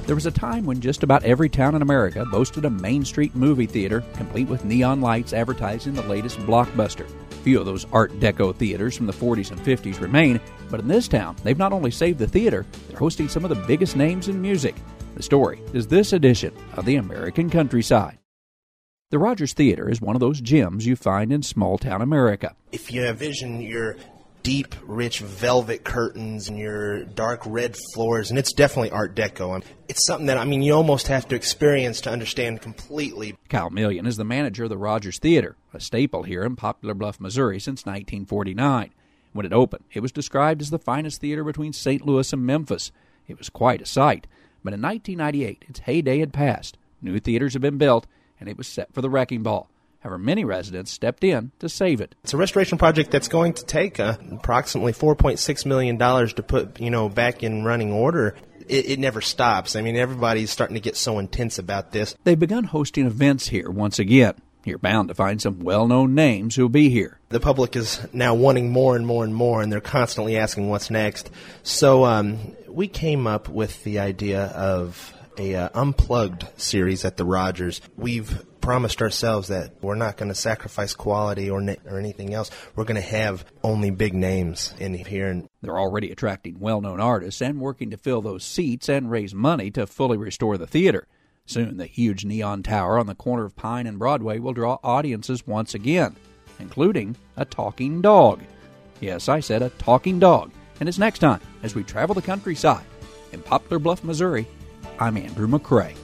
There was a time when just about every town in America boasted a Main Street movie theater, complete with neon lights advertising the latest blockbuster. Few of those Art Deco theaters from the 40s and 50s remain, but in this town, they've not only saved the theater, they're hosting some of the biggest names in music. The story is this edition of the American Countryside. The Rogers Theater is one of those gems you find in small-town America. If you envision your deep, rich velvet curtains and your dark red floors, and it's definitely Art Deco. It's something that, you almost have to experience to understand completely. Kyle Millian is the manager of the Rogers Theater, a staple here in Poplar Bluff, Missouri since 1949. When it opened, it was described as the finest theater between St. Louis and Memphis. It was quite a sight. But in 1998, its heyday had passed. New theaters had been built, and it was set for the wrecking ball. However, many residents stepped in to save it. It's a restoration project that's going to take approximately $4.6 million to put, back in running order. It never stops. Everybody's starting to get so intense about this. They've begun hosting events here once again. You're bound to find some well-known names who'll be here. The public is now wanting more and more and more, and they're constantly asking what's next. So we came up with the idea of a unplugged series at the Rogers. We've promised ourselves that we're not going to sacrifice quality or anything else. We're going to have only big names in here. They're already attracting well-known artists and working to fill those seats and raise money to fully restore the theater. Soon, the huge neon tower on the corner of Pine and Broadway will draw audiences once again, including a talking dog. Yes, I said a talking dog. And it's next time as we travel the countryside. In Poplar Bluff, Missouri, I'm Andrew McCrae.